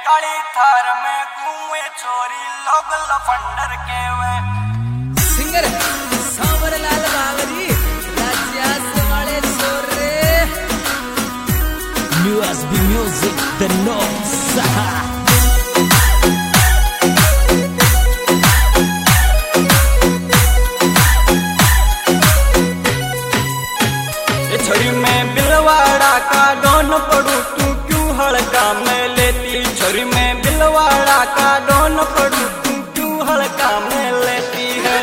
काली थार में घूमे छोरी लोग लफंडर के वे सिंगर सांवरलाल बावरी राज्यास वाले छोरे New SB Music the North Sahara छोरी में बिलवाड़ा का डोन पड़ू तू क्यों हड़का में लेती छोरी में बिलवाड़ा का डोन पड़ू तू क्यों हड़का में लेती है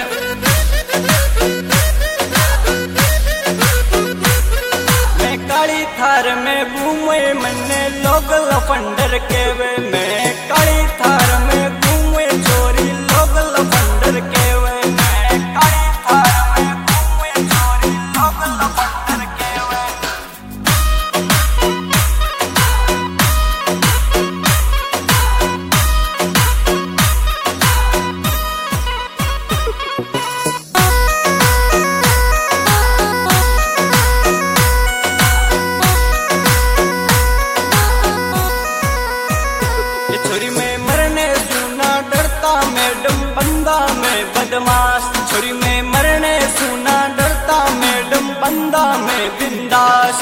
मैं काली थार में घूमे मन्ने लोग लफंडर के वे मैं काली थार में घूमे छोरी लोग लफंडर के वे मैं काली थार में घूमे छोरी लोग लफंडर के वे छोरी में मरने सुना डरता मैडम बंदा में बदमाश छोरी में मरने सुना डरता मैडम बंदा में बिंदास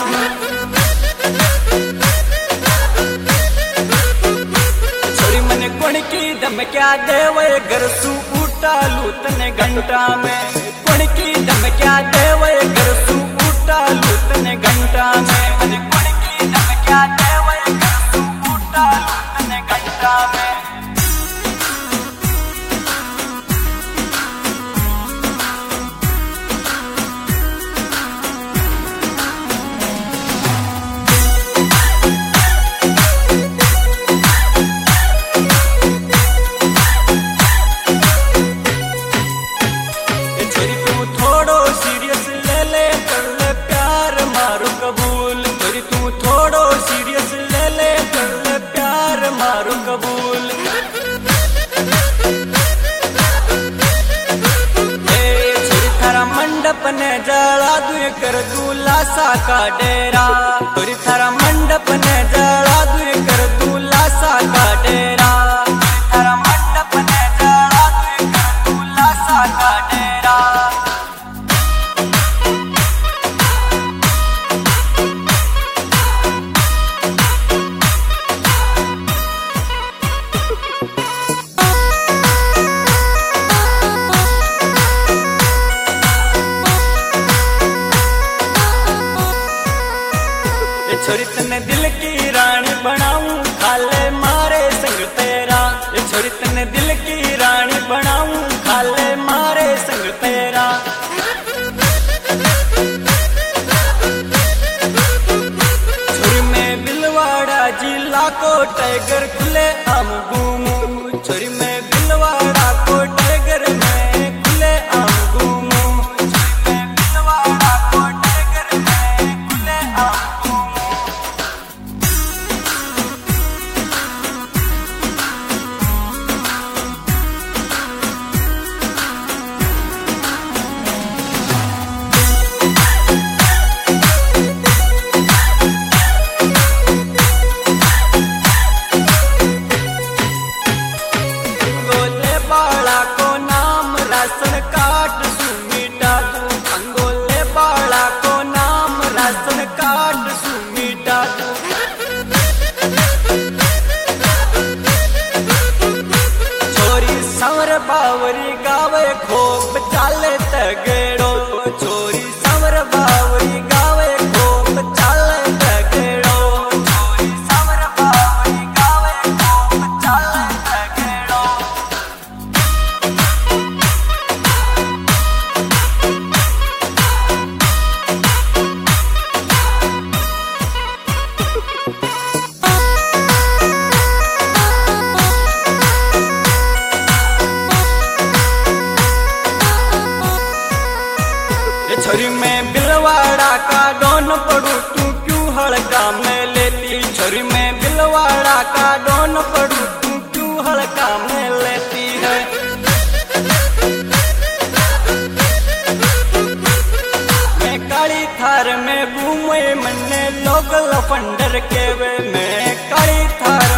छोरी मने कौन की दम क्या देवे घर सू उठा लू तने घंटा में कौन की दम क्या देवे घर सू उठा लू तने घंटा में मने कौन की दम क्या देवे घर सू उठा लू तने घंटा में मंडप ने जला दुए कर दूल्हा का डेरा तोरी थारा मंडप ने जला दुए कर दूल्हा का डेरा थारा मंडप ने जला दुए कर दूल्हा का डेरा छोरी तने दिल की रानी बनाऊं खाले मारे संग तेरा ये छोरी तने दिल की रानी बनाऊं खाले मारे संग तेरा छोरी में बिलवाड़ा जिला को टाइगर खुले आम घूमू छोरी में बिलवाड़ा को टाइगर में खुले आम घूमू छोरी में बिलवाड़ा को टाइगर में खुले आम राशन कार्ड सुमीटा दू अंगोले बाला को नाम राशन कार्ड सुमीटा दू छोरी संवर बावरी गावे खोप चाले तगड़ो छोरी संवर बावरी गावे खोप चाले तगड़ो छोरी संवर बावरी गावे खोप चाले तगड़ो छोरी में बिलवाड़ा का डोन पड़ू तू क्यों हड़का में लेती छोरी में बिलवाड़ा का डोन पड़ू तू क्यों हड़का में लेती है मैं काली थार में घूमे मन्ने लोग लफंडर के वे मैं काली थार